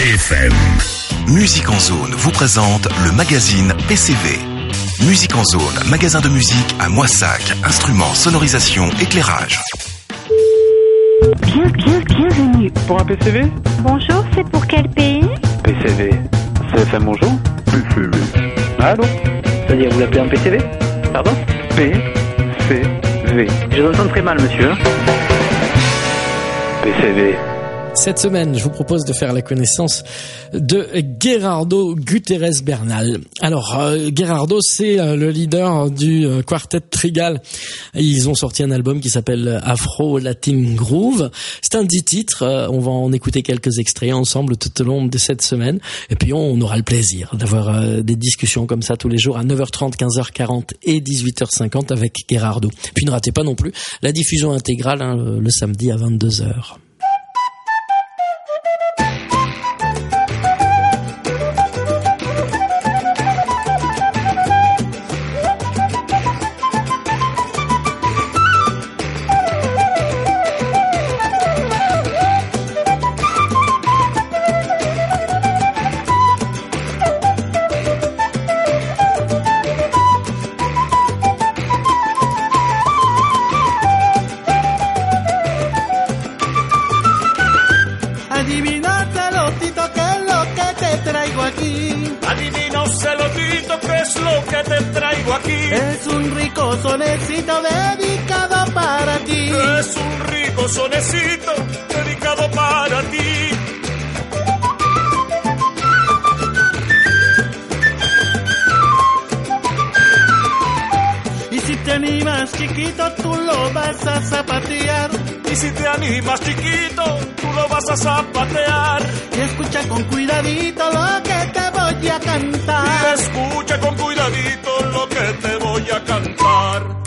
FM. Musique en Zone vous présente le magazine PCV. Musique en Zone, magasin de musique à Moissac, instruments, sonorisation, éclairage. Bienvenue. Pour un PCV? Bonjour, c'est pour quel pays? PCV. CFM, bonjour? PCV. Allô? C'est-à-dire, vous l'appelez un PCV? Pardon? PCV. Je vous entends très mal, monsieur. PCV. Cette semaine, je vous propose de faire la connaissance de Gerardo Guterres Bernal. Alors, Gerardo, c'est le leader du quartet Trigal. Ils ont sorti un album qui s'appelle Afro Latin Groove. C'est un 10 titres. On va en écouter quelques extraits ensemble tout au long de cette semaine. Et puis, on aura le plaisir d'avoir des discussions comme ça tous les jours à 9h30, 15h40 et 18h50 avec Gerardo. Puis, ne ratez pas non plus la diffusion intégrale le samedi à 22h. Es un rico sonecito dedicado para ti. Es un rico sonecito dedicado para ti. Y si te animas, chiquito, tú lo vas a zapatear. Y si te animas, chiquito, tú lo vas a zapatear. Y escucha con cuidadito lo que te voy a cantar. Y escucha con cuidadito lo que te voy a cantar.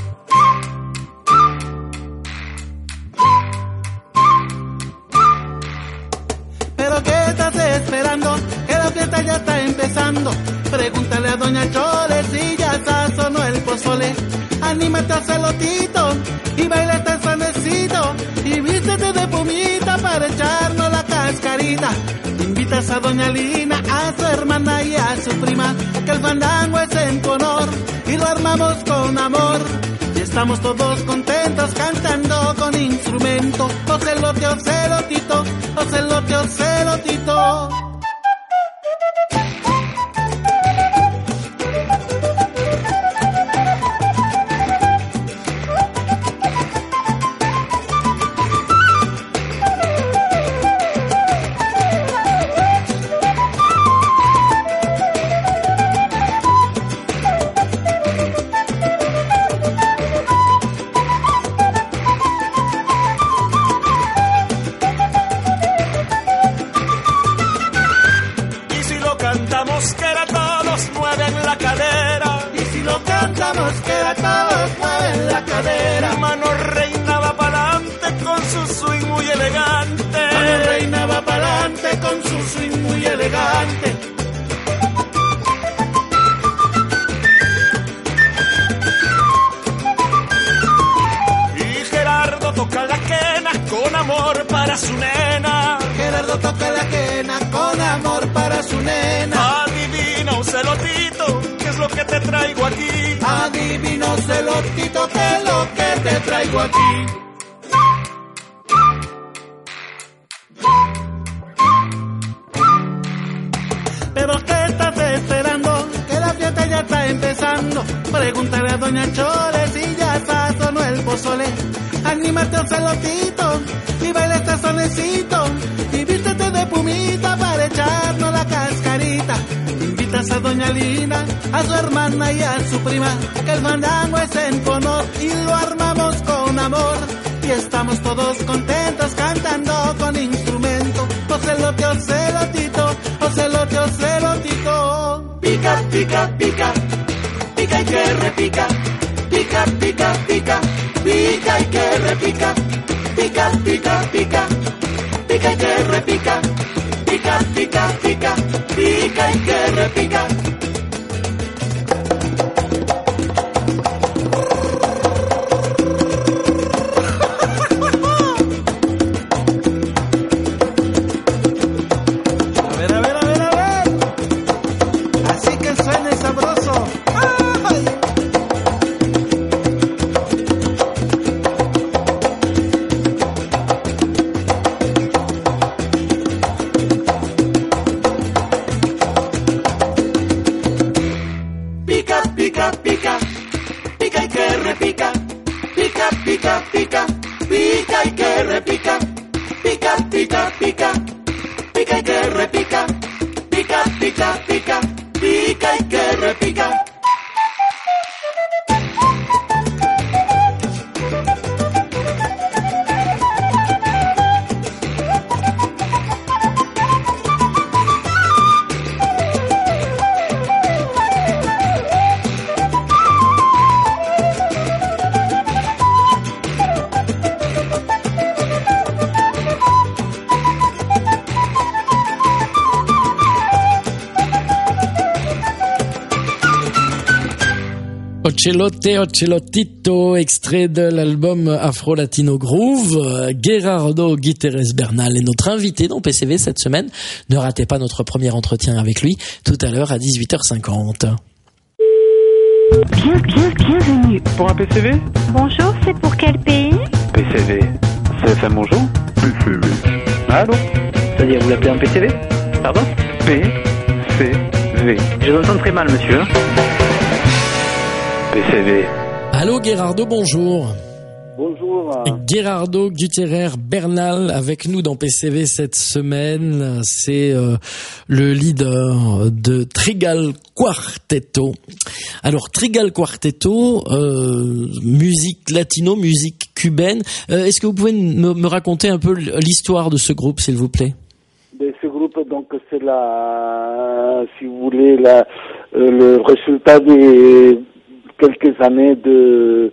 Pero ¿qué estás esperando? Que la fiesta ya está empezando. Pregúntale a doña Chole si ya sazonó el pozole. Anímate a celotito y baila este sonecito. Y vístete de pumita para echarnos la cascarita. Invitas a doña Lina, a su hermana y a su prima, que el fandango es en tu honor y lo armamos con amor. Y estamos todos contentos cantando con instrumento. O celote o celotito, o celote o celotito. Mano Reina va pa'lante con su swing muy elegante. Mano Reina va pa'lante con su swing muy elegante. Y Gerardo toca la quena con amor para su nena. Gerardo toca la quena con amor para su nena. Adivina un celotito, ¿qué es lo que te traigo aquí? Adivino celotito, ¿qué es lo que te traigo aquí? Pero ¿qué estás esperando? Que la fiesta ya está empezando. Pregúntale a doña Chole si ya sazonó el pozole. Anímate un celotito y baila este sonecito. Y vístete de pumita para echarnos la cascarita. Invitas a doña Lina, a su hermana y a su prima, que el fandango es en tu honor y lo armamos con amor. Y estamos todos contentos cantando con instrumento. O celote o celotito, o celote o celotito. Pica, pica, pica, pica y que repica. Pica, pica, pica, pica y que repica. Pica, pica, pica, pica y que repica. Pica, pica, pica, pica y que repica. Ocelote, Ocelotito, extrait de l'album Afro Latino Groove. Gerardo Guiterres Bernal est notre invité dans PCV cette semaine. Ne ratez pas notre premier entretien avec lui tout à l'heure à 18h50. Bienvenue. Pour un PCV? Bonjour, c'est pour quel pays? PCV. CFM bonjour? PCV. Allô? C'est-à-dire, vous l'appelez un PCV? Pardon? PCV. Je vous entends très mal, monsieur. PCV. Allô Gerardo, bonjour. Bonjour. Gerardo Guiterres Bernal avec nous dans PCV cette semaine. C'est le leader de Trigal Quartetto. Alors Trigal Quartetto, musique latino, musique cubaine. Est-ce que vous pouvez me raconter un peu l'histoire de ce groupe, s'il vous plaît? Ce groupe, donc, c'est si vous voulez, le résultat de quelques années de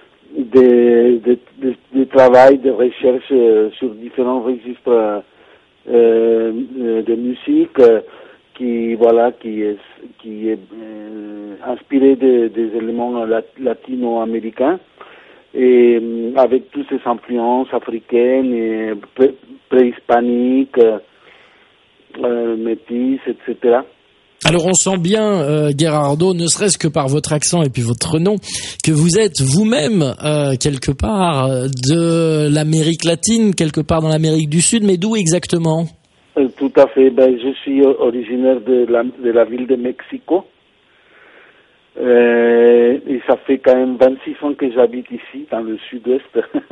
travail, de recherche sur différents registres de musique qui est inspiré des éléments latino-américains et avec toutes ces influences africaines et préhispaniques, métis, etc. Alors on sent bien, Gerardo, ne serait-ce que par votre accent et puis votre nom, que vous êtes vous-même quelque part de l'Amérique latine, quelque part dans l'Amérique du Sud, mais d'où exactement? Tout à fait. Je suis originaire de la ville de Mexico. Et ça fait quand même 26 ans que j'habite ici, dans le sud-ouest.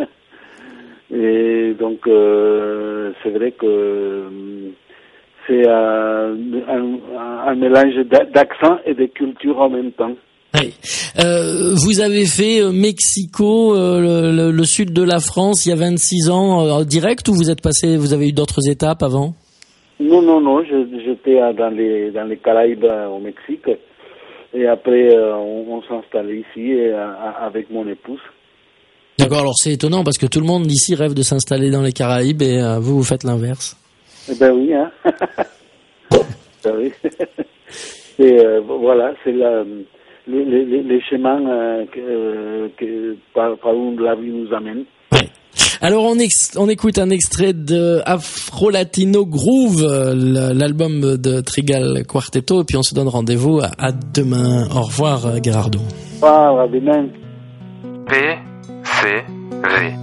Et donc, c'est vrai que c'est un mélange d'accent et de culture en même temps. Oui. Vous avez fait Mexico, le sud de la France, il y a 26 ans, direct, ou vous avez eu d'autres étapes avant? Non, j'étais dans les Caraïbes au Mexique. Et après, on s'est installé ici avec mon épouse. D'accord, alors c'est étonnant parce que tout le monde ici rêve de s'installer dans les Caraïbes et vous faites l'inverse. Eh ben oui, hein. Ben oui. Et voilà, c'est les chemins par où la vie nous amène. Ouais. Alors on écoute un extrait de Afro Latino Groove, l'album de Trigal Quartetto, et puis on se donne rendez-vous à demain. Au revoir Gerardo. À demain. PCV.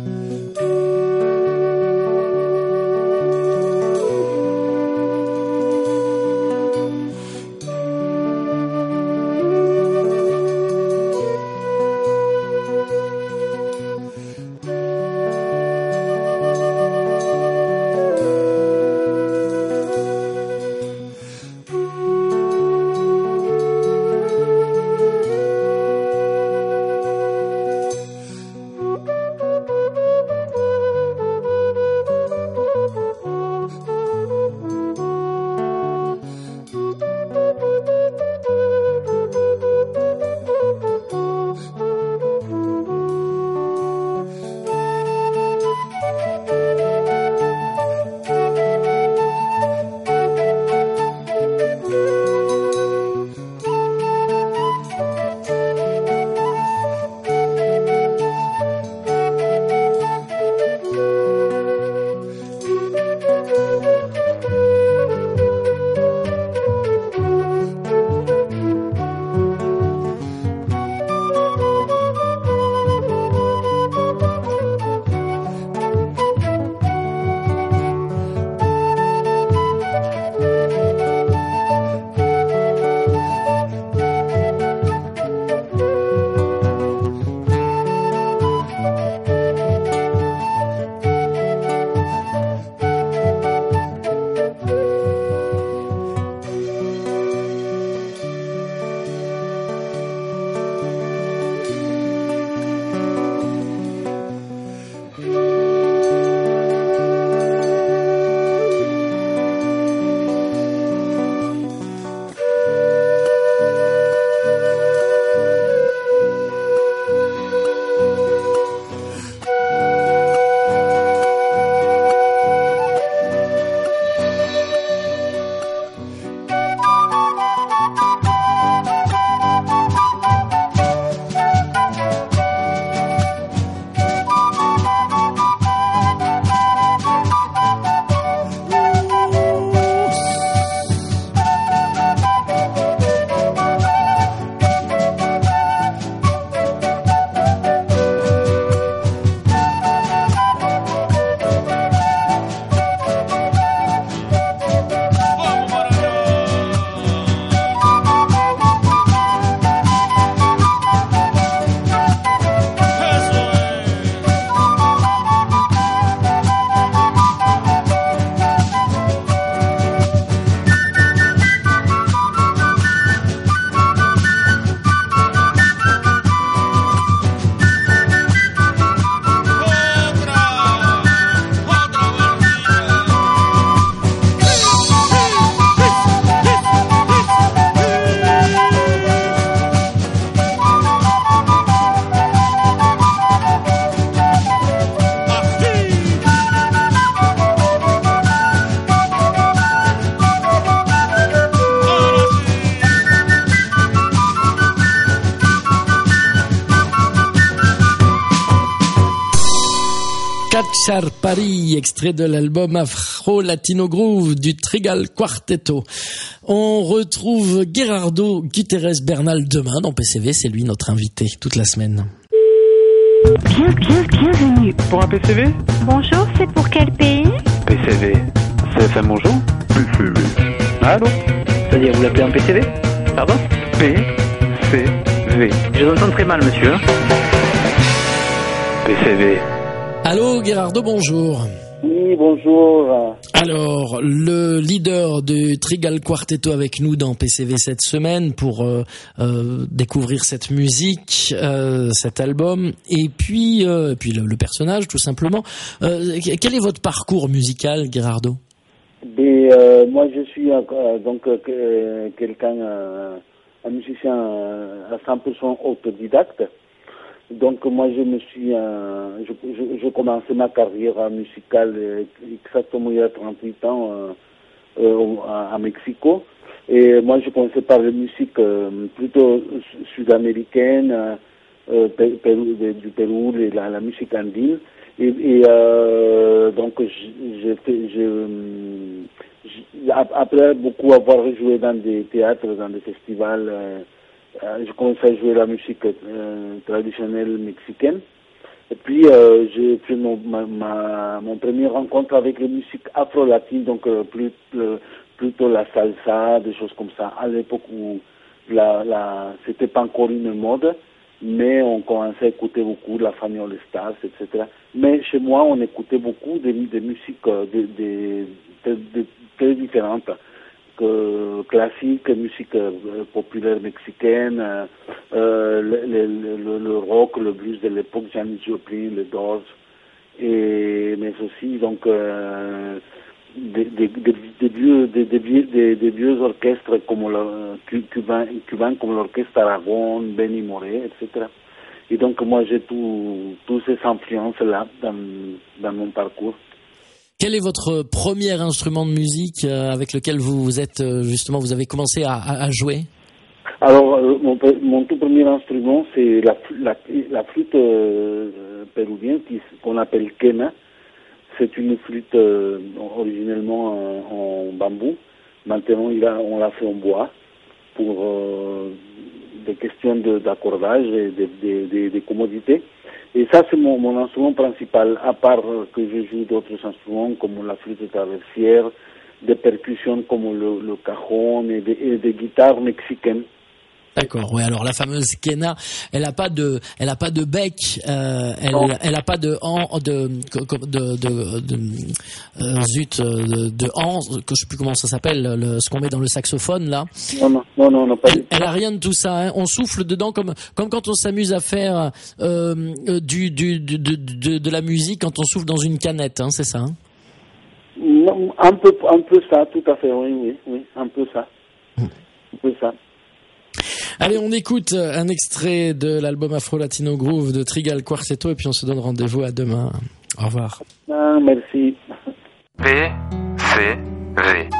Chachar Paris, extrait de l'album Afro Latino Groove du Trigal Quartetto. On retrouve Gerardo Guterres Bernal demain dans PCV, c'est lui notre invité toute la semaine. Bienvenue. Pour un PCV? Bonjour, c'est pour quel pays? PCV. CFM bonjour? PCV. Allô? C'est-à-dire, vous l'appelez un PCV? Pardon? PCV. Je vous entends très mal, monsieur. PCV. Allô Gerardo, bonjour. Oui, bonjour. Alors, le leader du Trigal Quartetto avec nous dans PCV cette semaine pour découvrir cette musique, cet album, et puis le personnage tout simplement. Quel est votre parcours musical, Gerardo? Moi, je suis quelqu'un, un musicien à 100% autodidacte. Donc moi je commençais ma carrière musicale exactement il y a 38 ans à Mexico, et moi je commençais par la musique plutôt sud-américaine, du Pérou, la musique andine, et donc après beaucoup avoir joué dans des théâtres, dans des festivals, je commençais à jouer la musique traditionnelle mexicaine. Et puis j'ai fait mon premier rencontre avec la musique afro-latine, donc plutôt la salsa, des choses comme ça. À l'époque où c'était pas encore une mode, mais on commençait à écouter beaucoup la Famille All Stars, etc. Mais chez moi, on écoutait beaucoup de musiques très différentes. Classique, musique populaire mexicaine, le rock, le blues de l'époque, Janis Joplin, les Doors, mais aussi donc des vieux orchestres comme cubains comme l'orchestre Aragon, Benny Moré, etc. Et donc moi j'ai tous ces influences là dans mon parcours. Quel est votre premier instrument de musique avec lequel vous êtes justement, vous avez commencé à jouer? Alors mon tout premier instrument c'est la flûte péruvienne qu'on appelle quena. C'est une flûte originellement en bambou. Maintenant on l'a fait en bois pour des questions d'accordage et de commodité. Et ça, c'est mon instrument principal, à part que je joue d'autres instruments comme la flûte traversière, des percussions comme le cajon et des guitares mexicaines. D'accord, ouais. Alors la fameuse quena, elle a pas de bec, elle a pas de hanche, que je sais plus comment ça s'appelle, ce qu'on met dans le saxophone là. Non, pas du tout. Elle a rien de tout ça. Hein. On souffle dedans comme quand on s'amuse à faire de la musique quand on souffle dans une canette, hein, c'est ça. Hein? Non, un peu ça, tout à fait. Oui, un peu ça. Un peu ça. Allez, on écoute un extrait de l'album Afro Latino Groove de Trigal Quartetto et puis on se donne rendez-vous à demain. Au revoir. Merci. PCV.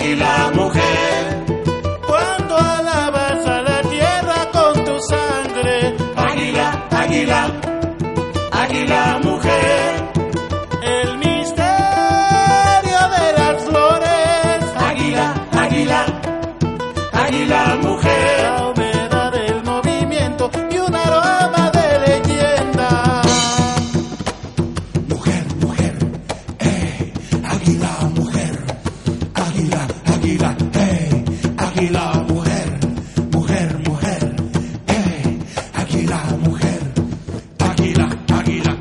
águila mujer. Cuando alabas a la tierra con tu sangre, Águila, águila, águila mujer. el misterio de las flores, Águila, águila, águila mujer. la humedad del movimiento y un aroma de leyenda. Mujer, mujer, águila mujer. Águila, águila, águila mujer. Mujer, mujer, águila mujer. Águila, águila,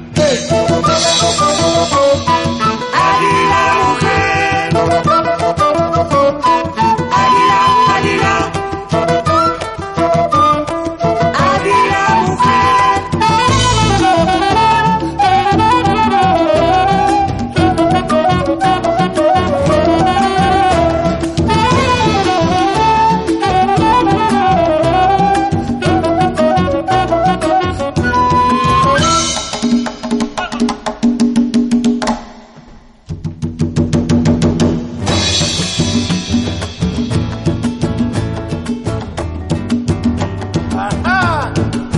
águila mujer. Águila, águila, águila Ajá.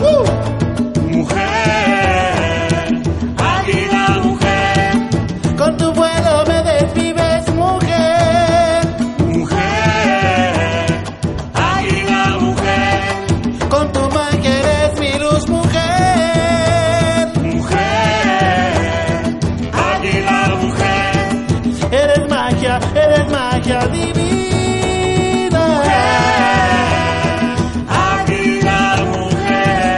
mujer. Águila mujer. Con tu vuelo me desvives, mujer. Mujer, águila mujer, Con tu magia eres mi luz, mujer. mujer, águila mujer, Eres magia divina. águila mujer.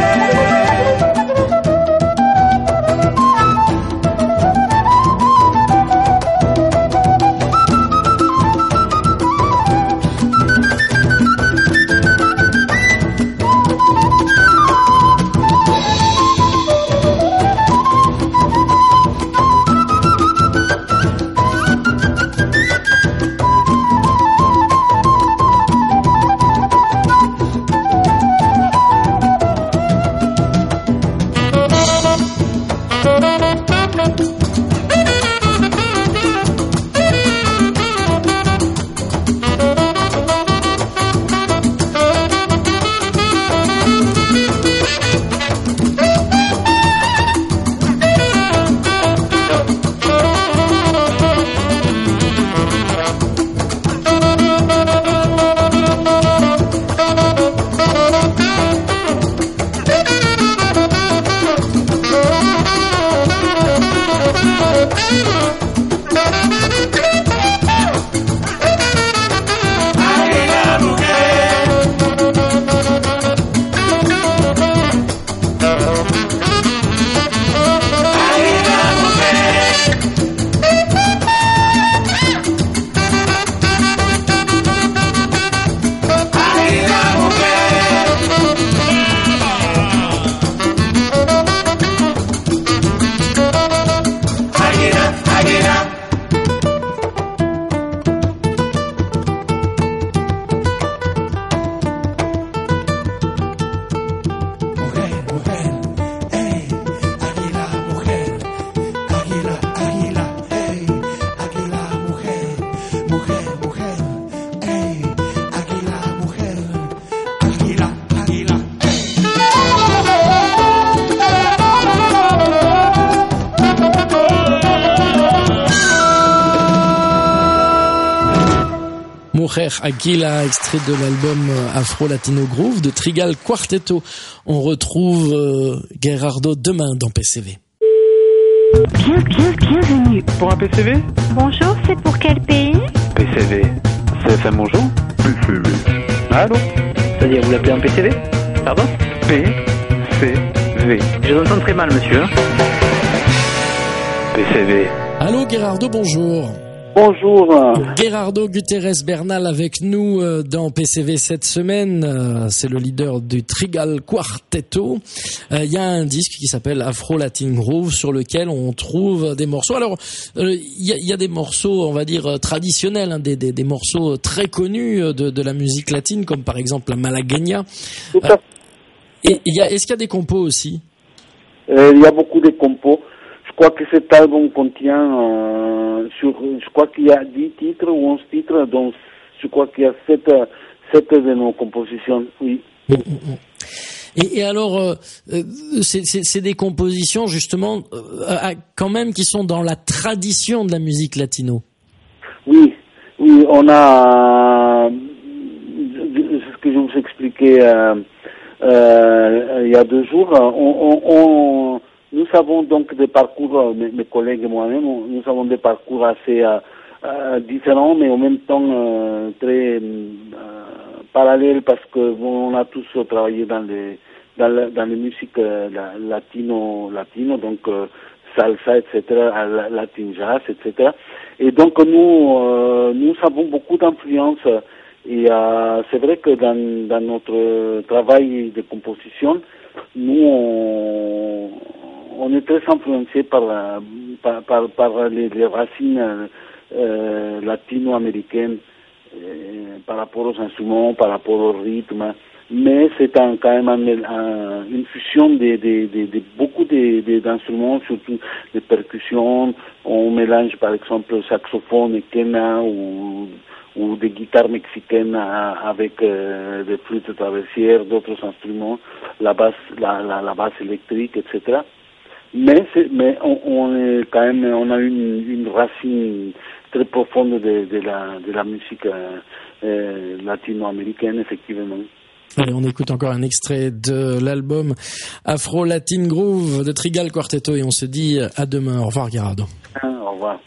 Águila mujer, águila mujer, águila mujer. Águila, águila. Mujer, mujer, águila mujer. Águila, águila, águila mujer. Mujer, mujer, águila mujer. Águila, águila, Mujer Aquila, extrait de l'album Afro Latino Groove de Trigal Quartetto. On retrouve Gerardo demain dans PCV. Bienvenue. Pour un PCV Bonjour, c'est pour quel pays? PCV. CFM bonjour PCV. Allô C'est-à-dire, vous l'appelez un PCV? Pardon? PCV. Je vous entends très mal, monsieur. PCV. Allô Gerardo, bonjour. Bonjour. Gerardo Guterres Bernal avec nous dans PCV cette semaine. C'est le leader du Trigal Quartetto. Il y a un disque qui s'appelle Afro Latin Groove sur lequel on trouve des morceaux. Alors, il y a des morceaux, on va dire, traditionnels, hein, des morceaux très connus de la musique latine, comme par exemple la Malagueña. Tout à fait. Et est-ce qu'il y a des compos aussi? Il y a beaucoup de compos. Je crois que cet album contient, je crois qu'il y a 10 titres ou 11 titres, donc je crois qu'il y a 7 de nos compositions, oui. Et alors, c'est des compositions justement quand même qui sont dans la tradition de la musique latino. Oui, on a ce que je vous expliquais il y a 2 jours. Nous avons donc des parcours, mes collègues et moi-même, nous avons des parcours assez différents, mais en même temps très parallèles, parce que on a tous travaillé dans les musiques latino, donc salsa, etc., latin jazz, etc. Et donc nous avons beaucoup d'influence. Et c'est vrai que dans notre travail de composition, nous on est très influencé par les racines latino-américaines, par rapport aux instruments, par rapport au rythme. Mais c'est quand même une fusion de beaucoup d'instruments, surtout des percussions. On mélange par exemple saxophone et quena ou des guitares mexicaines avec des flûtes traversières, d'autres instruments, la basse électrique, etc. Mais on est quand même, on a une racine très profonde de la musique latino-américaine, effectivement. Allez, on écoute encore un extrait de l'album Afro Latin Groove de Trigal Quartetto et on se dit à demain. Au revoir, Gerardo. Au revoir.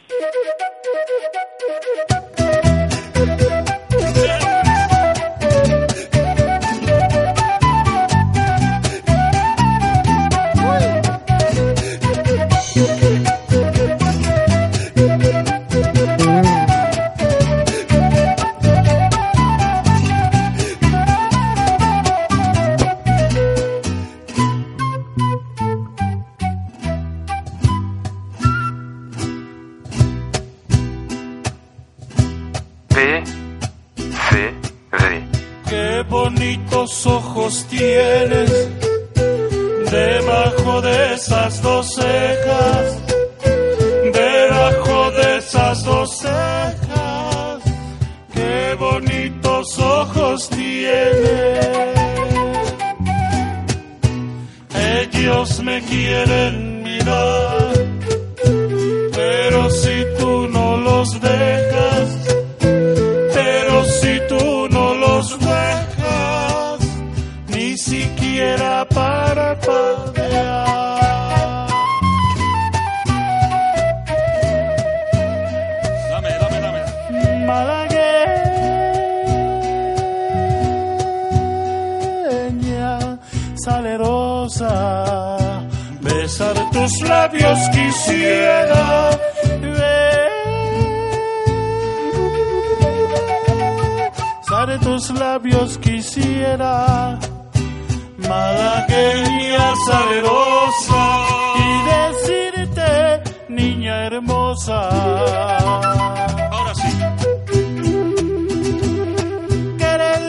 Qué bonitos ojos tienes debajo de esas 2 cejas, debajo de esas 2 cejas. Qué bonitos ojos tienes. Ellos me quieren mirar, pero si tú no los dejas, pero si tú no los dejas, ni siquiera para padear. Dame. Malagueña, salerosa, besar tus labios quisiera. De tus labios quisiera, malagueña salerosa, y decirte, niña hermosa. Ahora sí. Que eres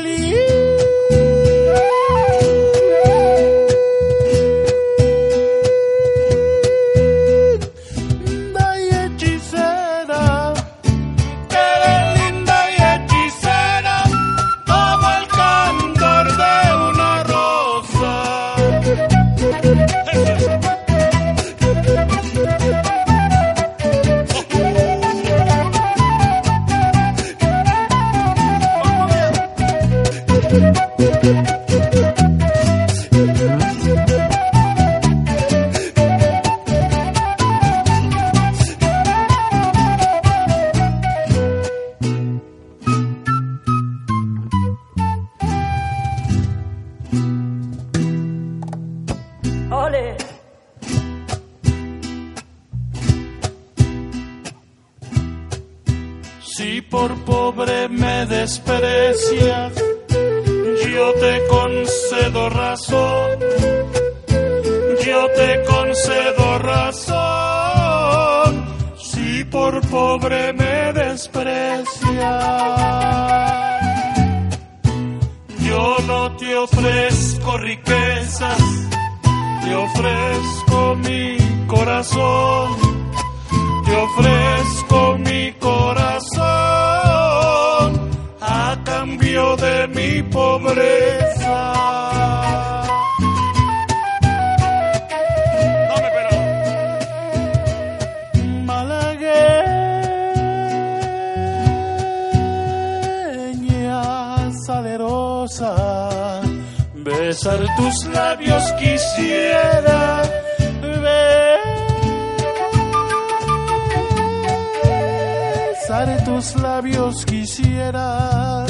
linda y hechicera. Ole. Si por pobre me desprecias, yo te concedo razón, yo te concedo razón. Si por pobre me desprecias, yo no te ofrezco riquezas, te ofrezco mi corazón, te ofrezco mi corazón a cambio de mi pobreza. Dame, pero malagueña salerosa, besar tus labios quisiera. Besar tus labios quisiera,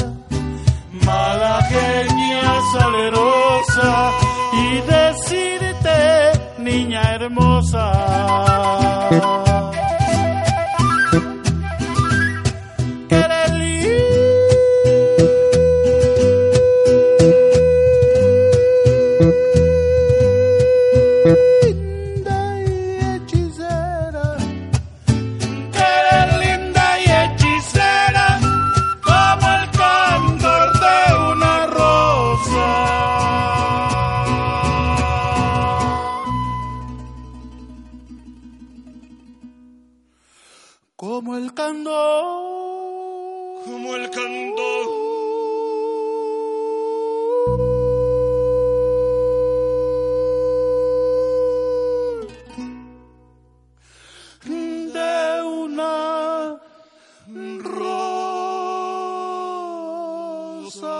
malagueña salerosa, y decirte, niña hermosa, que eres como el candor, como el candor de una rosa.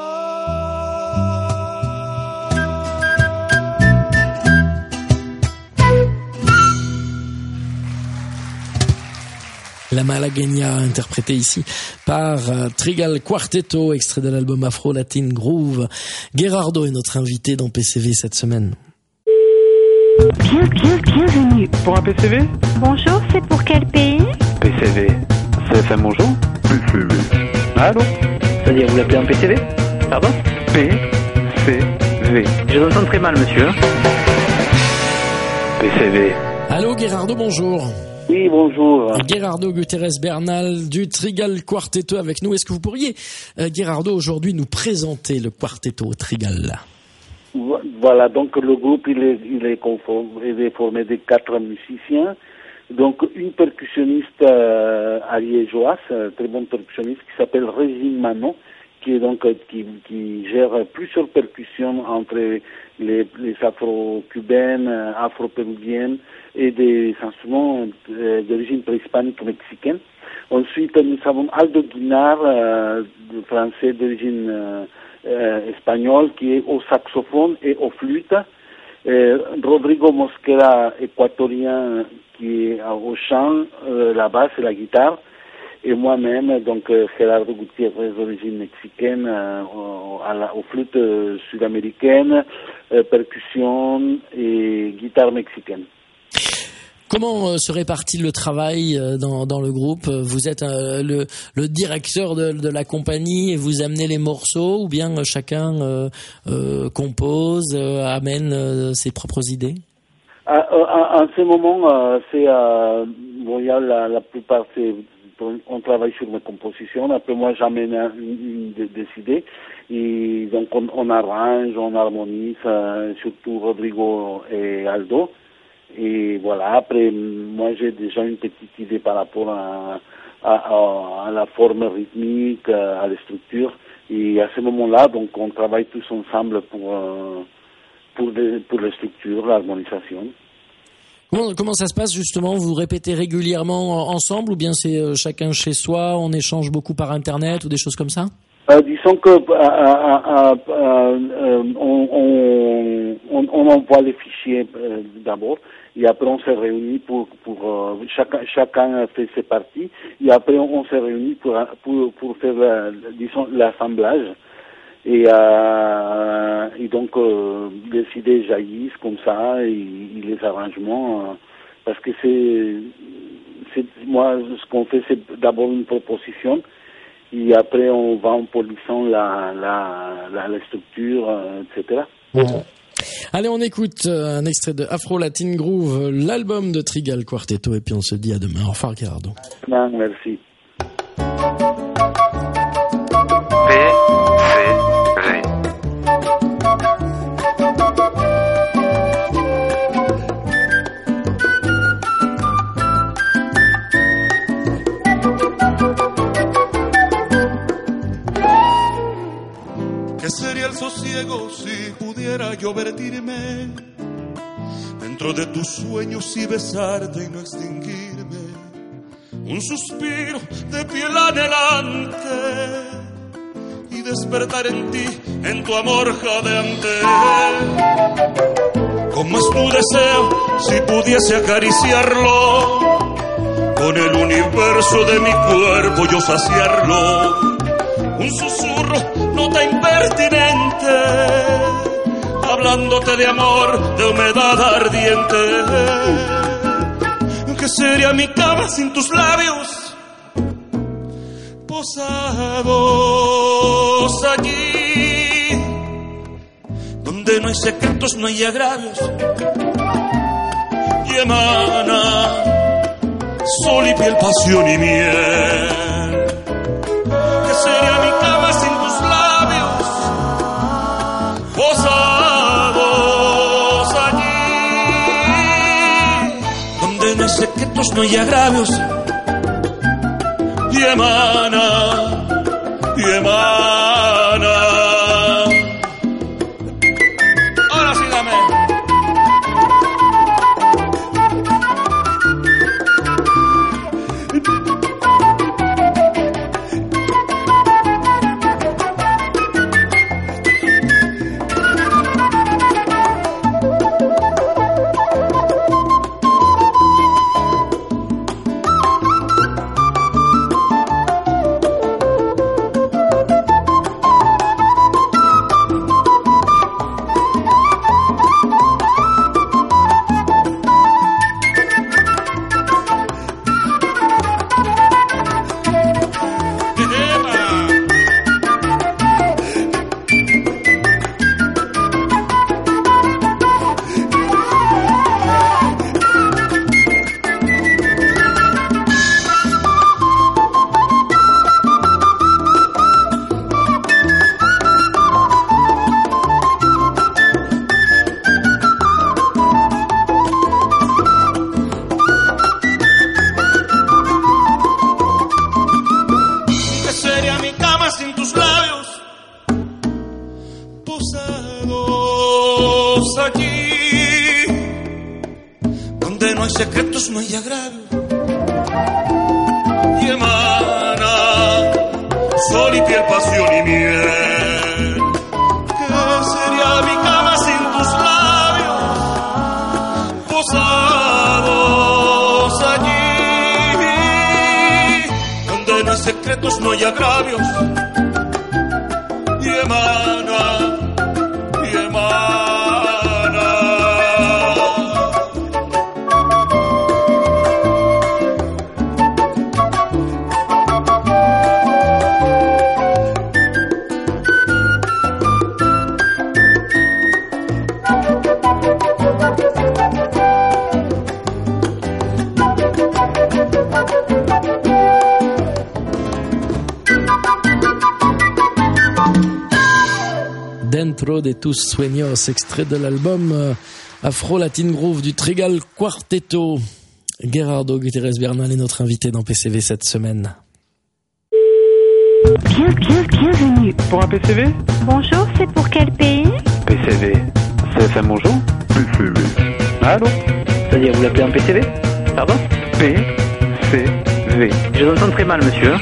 La Malagueña, interprétée ici par Trigal Quartetto, extrait de l'album Afro Latin Groove. Gerardo est notre invité dans PCV cette semaine. Bienvenue. Pour un PCV? Bonjour, c'est pour quel pays? PCV. CFM bonjour? PCV. Allô? C'est-à-dire, vous l'appelez un PCV? Pardon? PCV. Je vous entends très mal, monsieur. PCV. Allô Gerardo, bonjour. Oui, bonjour. Gerardo Guterres Bernal du Trigal Quartetto avec nous. Est-ce que vous pourriez, Gerardo, aujourd'hui nous présenter le Quartetto Trigal? Voilà, donc le groupe il est formé de 4 musiciens. Donc une percussionniste ariégeoise, très bonne percussionniste qui s'appelle Régine Manon, qui est donc qui gère plusieurs percussions entre les afro-cubaines, afro-péruviennes et des instruments d'origine préhispanique mexicaine. Ensuite, nous avons Aldo Guinard, français d'origine espagnole, qui est au saxophone et au flûte. Rodrigo Mosquera, équatorien, qui est au chant, la basse et la guitare. Et moi-même, donc Gerardo Gutiérrez d'origine mexicaine, aux flûtes sud-américaines, percussion et guitare mexicaine. Comment se répartit le travail dans le groupe? Vous êtes le directeur de la compagnie et vous amenez les morceaux, ou bien chacun compose, amène ses propres idées? En ce moment, c'est bon, il y a la plupart, on travaille sur mes compositions. Après moi, j'amène des idées et donc on arrange, on harmonise, surtout Rodrigo et Aldo. Et voilà, après, moi j'ai déjà une petite idée par rapport à la forme rythmique, à la structure. Et à ce moment-là, donc on travaille tous ensemble pour la structure, l'harmonisation. Comment ça se passe justement? Vous répétez régulièrement ensemble, ou bien c'est chacun chez soi, on échange beaucoup par internet ou des choses comme ça? Disons que on envoie les fichiers d'abord, et après on se réunit pour chacun fait ses parties, et après on se réunit pour faire l'assemblage, et donc les idées jaillissent comme ça, et les arrangements, parce que c'est moi ce qu'on fait, c'est d'abord une proposition. Et après, on va en polissant la structure, etc. Allez, on écoute un extrait de Afro Latin Groove, l'album de Trigal Quartetto, et puis on se dit à demain. Au revoir, Gerardo. Non, merci. dentro de tus sueños y besarte y no extinguirme. Un suspiro de piel anhelante y despertar en ti, en tu amor jadeante. Como es tu deseo, si pudiese acariciarlo, con el universo de mi cuerpo yo saciarlo. Un susurro, nota impertinente, hablándote de amor, de humedad ardiente. ¿Qué sería mi cama sin tus labios posados allí, donde no hay secretos, no hay agravios, y emana sol y piel, pasión y miel? ¿Qué sería mi cama sin tus labios posados allí, donde no hay secretos, no hay agravios, y emana, y emana? Ahora sí, dame. No hay agravio, y emana sol y piel, pasión y miel. ¿Qué sería mi cama sin tus labios posados allí, donde no hay secretos, no hay agravios, y emana, y emana? Dentro de tus sueños, extrait de l'album Afro Latin Groove du Trigal Quartetto. Gerardo Guterres Bernal est notre invité dans PCV cette semaine. Bienvenue. Pour un PCV? Bonjour, c'est pour quel pays? PCV. CFM bonjour? PCV. Allô? C'est-à-dire, vous l'appelez un PCV? Pardon? PCV. Je vous entends très mal, monsieur.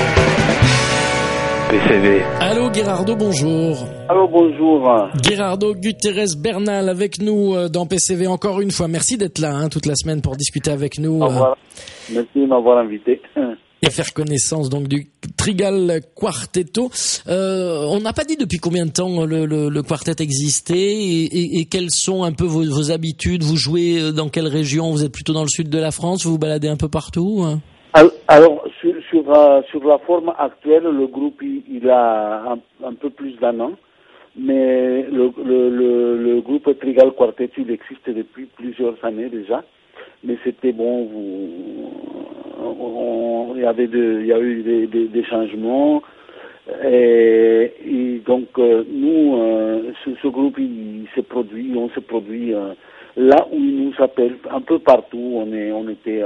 PCV. Allô Gerardo, bonjour. Allô, bonjour. Gerardo Guterres Bernal avec nous dans PCV encore une fois. Merci d'être là toute la semaine pour discuter avec nous. Au revoir. Merci de m'avoir invité. Et faire connaissance donc du Trigal Quartetto. On n'a pas dit depuis combien de temps le quartet existait et quelles sont un peu vos habitudes. Vous jouez dans quelle région? Vous êtes plutôt dans le sud de la France? Vous vous baladez un peu partout? Alors sur la forme actuelle, le groupe il a un peu plus d'un an, mais le groupe Trigal Quartetto il existe depuis plusieurs années déjà. Mais c'était bon, il y a eu des changements et donc nous ce groupe on se produit là où il nous appelle un peu partout. On était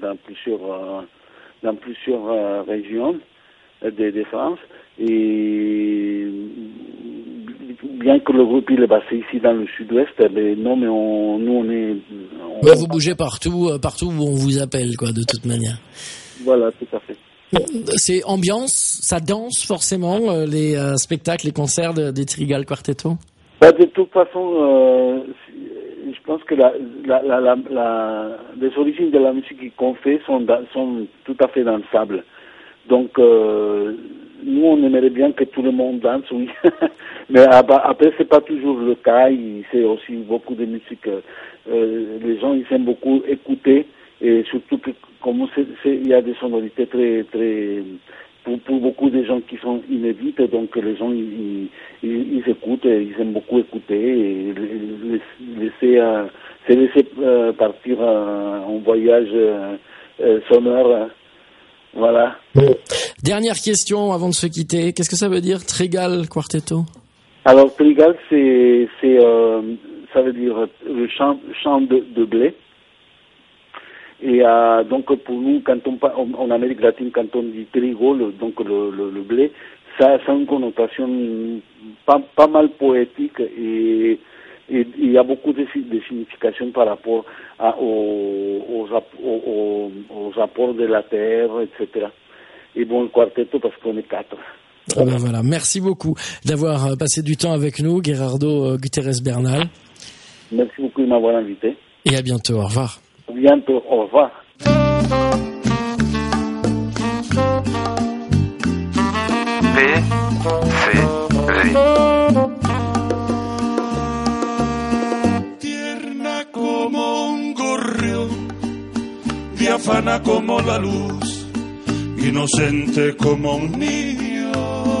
dans plusieurs régions de France et bien que le groupe il est basé ici dans le sud-ouest, mais non, mais nous on est... Ouais, vous bougez partout où on vous appelle, quoi, de toute manière. Voilà, tout à fait. C'est ambiance, ça danse forcément, les spectacles, les concerts des Trigal Quartetto? Bah, de toute façon, je pense que les origines de la musique qu'on fait sont tout à fait dansables. Donc, nous, on aimerait bien que tout le monde danse, oui. Mais après, c'est pas toujours le cas. C'est aussi beaucoup de musique. Les gens, ils aiment beaucoup écouter. Et surtout que, comme il y a des sonorités très, très, pour beaucoup de gens qui sont inédites, donc les gens, ils écoutent, ils aiment beaucoup écouter et se laisser partir en voyage sonore. Voilà. Dernière question avant de se quitter. Qu'est-ce que ça veut dire, Trigal Quartetto? Alors, Trigal, ça veut dire le champ de blé. Et donc, pour nous, quand en Amérique latine, quand on dit trigo, donc le blé, ça a une connotation pas mal poétique et il y a beaucoup de significations par rapport aux apports de la terre, etc. Et bon, le quartetto parce qu'on est 4. Ah ben voilà. Merci beaucoup d'avoir passé du temps avec nous, Gerardo Guterres Bernal. Merci beaucoup de m'avoir invité. Et à bientôt. Au revoir. À bientôt. Au revoir. Tierna como un gorrión, diáfana como la luz, inocente como un niño,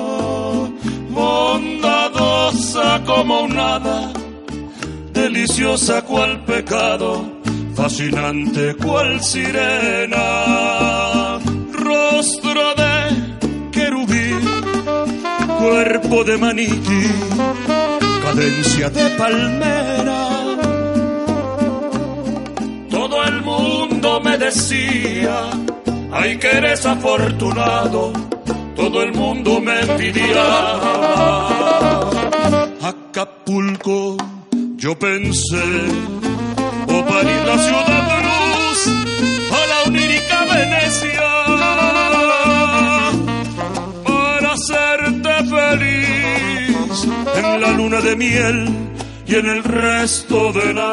bondadosa como un hada, deliciosa cual pecado, fascinante cual sirena, rostro de querubín, cuerpo de maniquí, cadencia de palmera. Todo el mundo me decía, ay que eres afortunado, todo el mundo me envidiaba. Acapulco, yo pensé, o París, la ciudad de luz, o la onírica Venecia, para hacerte feliz en la luna de miel y en el resto de la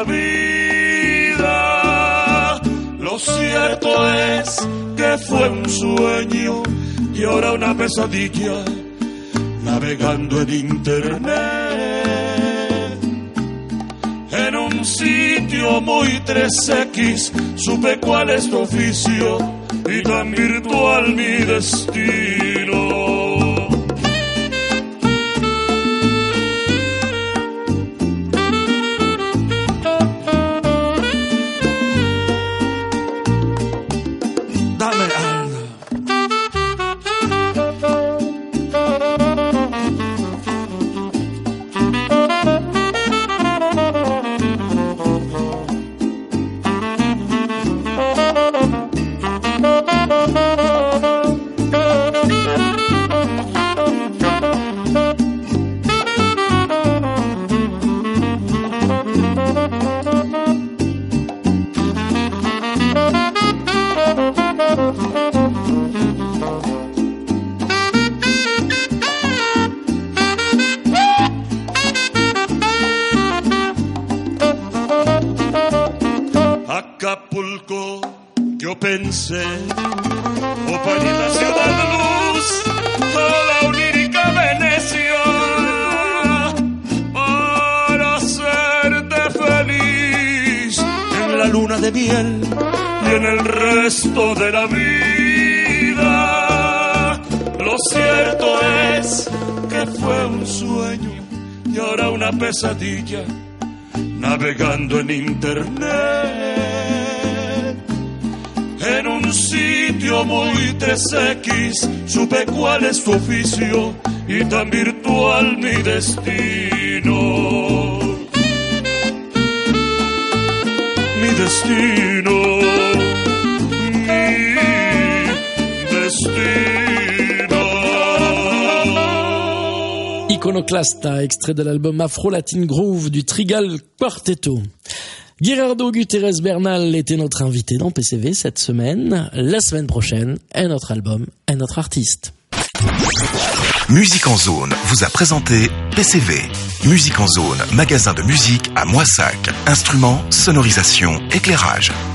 vida. Lo cierto es que fue un sueño y ahora una pesadilla, navegando en internet. En un sitio muy 3X supe cuál es tu oficio y tan virtual mi destino. Acapulco, yo pensé, o París, la ciudad de luz, o la onírica Venecia, para hacerte feliz en la luna de miel y en el resto de la vida. Lo cierto es que fue un sueño y ahora una pesadilla, navegando en internet. En un sitio muy 3X supe cuál es tu oficio y tan virtual mi destino. Mi destino, mi destino. Iconoclasta, extrait de l'album Afro Latin Groove du Trigal Quartetto. Gerardo Guterres Bernal était notre invité dans PCV cette semaine. La semaine prochaine, un autre album, un autre artiste. Musique en zone vous a présenté PCV. Musique en zone, magasin de musique à Moissac. Instruments, sonorisation, éclairage.